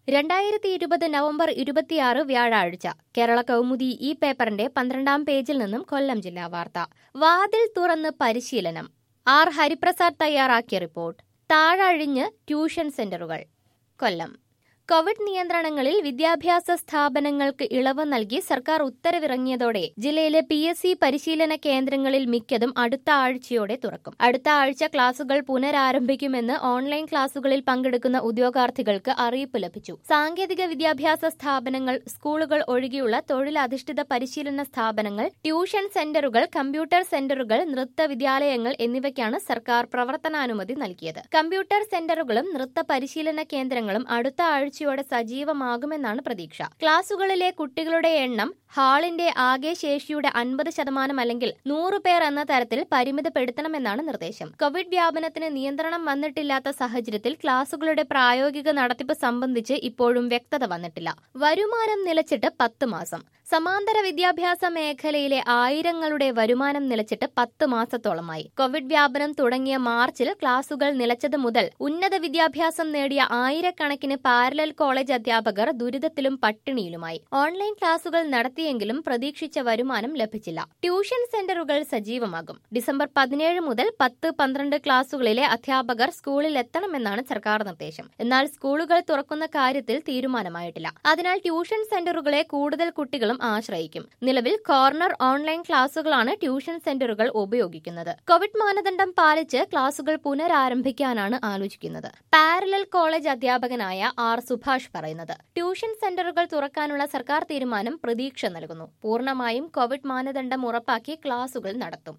2020 November 26 വ്യാഴാഴ്ച കേരള കൗമുദി ഈ പേപ്പറിന്റെ 12-ാം പേജിൽ നിന്നും കൊല്ലം ജില്ലാ വാർത്ത. വാതിൽ തുറന്ന് പരിശീലനം. ആർ ഹരിപ്രസാദ് തയ്യാറാക്കിയ റിപ്പോർട്ട്. താഴഴിഞ്ഞ് ട്യൂഷൻ സെന്ററുകൾ. കൊല്ലം. കോവിഡ് നിയന്ത്രണങ്ങളിൽ വിദ്യാഭ്യാസ സ്ഥാപനങ്ങൾക്ക് ഇളവ് നൽകി സർക്കാർ ഉത്തരവിറങ്ങിയതോടെ ജില്ലയിലെ PSC പരിശീലന കേന്ദ്രങ്ങളിൽ മിക്കതും അടുത്ത ആഴ്ചയോടെ തുറക്കും. അടുത്ത ആഴ്ച ക്ലാസുകൾ പുനരാരംഭിക്കുമെന്ന് ഓൺലൈൻ ക്ലാസുകളിൽ പങ്കെടുക്കുന്ന ഉദ്യോഗാർത്ഥികൾക്ക് അറിയിപ്പ് ലഭിച്ചു. സാങ്കേതിക വിദ്യാഭ്യാസ സ്ഥാപനങ്ങൾ, സ്കൂളുകൾ ഒഴികെയുള്ള തൊഴിലധിഷ്ഠിത പരിശീലന സ്ഥാപനങ്ങൾ, ട്യൂഷൻ സെന്ററുകൾ, കമ്പ്യൂട്ടർ സെന്ററുകൾ, നൃത്ത വിദ്യാലയങ്ങൾ എന്നിവയ്ക്കാണ് സർക്കാർ പ്രവർത്തനാനുമതി നൽകിയത്. കമ്പ്യൂട്ടർ സെന്ററുകളും നൃത്ത പരിശീലന കേന്ദ്രങ്ങളും അടുത്ത ആഴ്ചയോടെ സജീവമാകുമെന്നാണ് പ്രതീക്ഷ. ക്ലാസുകളിലെ കുട്ടികളുടെ എണ്ണം ഹാളിന്റെ ആകെ ശേഷിയുടെ 50% അല്ലെങ്കിൽ 100 പേർ എന്ന തരത്തിൽ പരിമിതപ്പെടുത്തണമെന്നാണ് നിർദ്ദേശം. കോവിഡ് വ്യാപനത്തിന് നിയന്ത്രണം വന്നിട്ടില്ലാത്ത സാഹചര്യത്തിൽ ക്ലാസുകളുടെ പ്രായോഗിക നടത്തിപ്പ് സംബന്ധിച്ച് ഇപ്പോഴും വ്യക്തത വന്നിട്ടില്ല. വരുമാനം നിലച്ചിട്ട് 10 മാസം. സമാന്തര വിദ്യാഭ്യാസ മേഖലയിലെ ആയിരങ്ങളുടെ വരുമാനം നിലച്ചിട്ട് 10 മാസത്തോളമായി. കോവിഡ് വ്യാപനം തുടങ്ങിയ മാർച്ചിൽ ക്ലാസുകൾ നിലച്ചത് മുതൽ ഉന്നത വിദ്യാഭ്യാസം നേടിയ ആയിരക്കണക്കിന് പാരലൽ കോളേജ് അധ്യാപകർ ദുരിതത്തിലും പട്ടിണിയിലുമായി. ഓൺലൈൻ ക്ലാസുകൾ നടത്തിയെങ്കിലും പ്രതീക്ഷിച്ച വരുമാനം ലഭിച്ചില്ല. ട്യൂഷൻ സെന്ററുകൾ സജീവമാകും. ഡിസംബർ 17 മുതൽ 10-12 ക്ലാസുകളിലെ അധ്യാപകർ സ്കൂളിൽ എത്തണമെന്നാണ് സർക്കാർ നിർദ്ദേശം. എന്നാൽ സ്കൂളുകൾ തുറക്കുന്ന കാര്യത്തിൽ തീരുമാനമായിട്ടില്ല. അതിനാൽ ട്യൂഷൻ സെന്ററുകളെ കൂടുതൽ കുട്ടികളും ആശ്രയിക്കും. നിലവിൽ കോർണർ ഓൺലൈൻ ക്ലാസുകളാണ് ട്യൂഷൻ സെന്ററുകൾ ഉപയോഗിക്കുന്നത്. കോവിഡ് മാനദണ്ഡം പാലിച്ച് ക്ലാസുകൾ പുനരാരംഭിക്കാനാണ് ആലോചിക്കുന്നത്. പാരലൽ കോളേജ് അധ്യാപകനായ ആർ സുഭാഷ് പറയുന്നത്. ട്യൂഷൻ സെന്ററുകൾ തുറക്കാനുള്ള സർക്കാർ തീരുമാനം പ്രതീക്ഷ നൽകുന്നു. പൂർണ്ണമായും കോവിഡ് മാനദണ്ഡം ഉറപ്പാക്കി ക്ലാസുകൾ നടത്തും.